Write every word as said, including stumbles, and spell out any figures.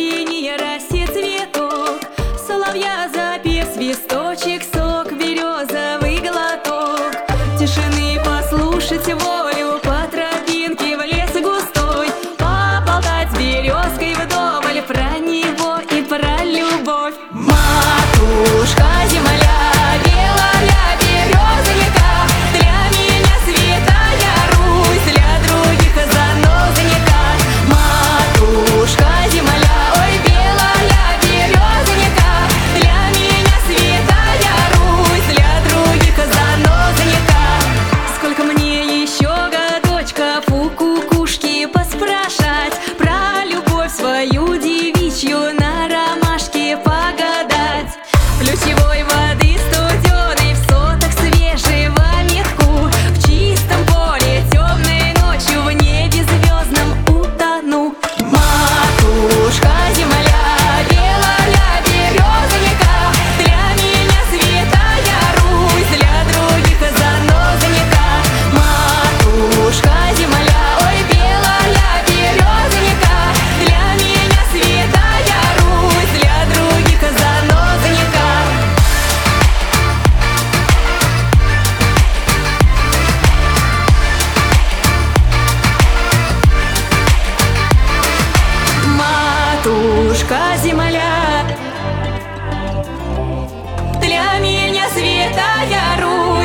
синий росет цветок, соловья запев свисточек, сок березовый глоток. Тишины послушать волю, по тропинке в лес густой, поболтать с березкой вдоволь про него и про любовь. Матушка земля, белая береза река, для меня святая Русь, для других занозаника. Матушка земля, ой, белая береза река, для меня святая Русь, для других занозаника. Сколько мне еще годочков у кукушки поспрашать, про любовь свою девичью на ромашке погадать. Ключевой воды студеной, в сотах свежего метку, в чистом поле темной ночью, в небе звездном утону. Матушка земля, белая береза река, для меня святая Русь, для других занозаника. Матушка земля, ой, белая береза река, для меня святая Русь, для других занозаника. Матушка земля, для меня святая Русь.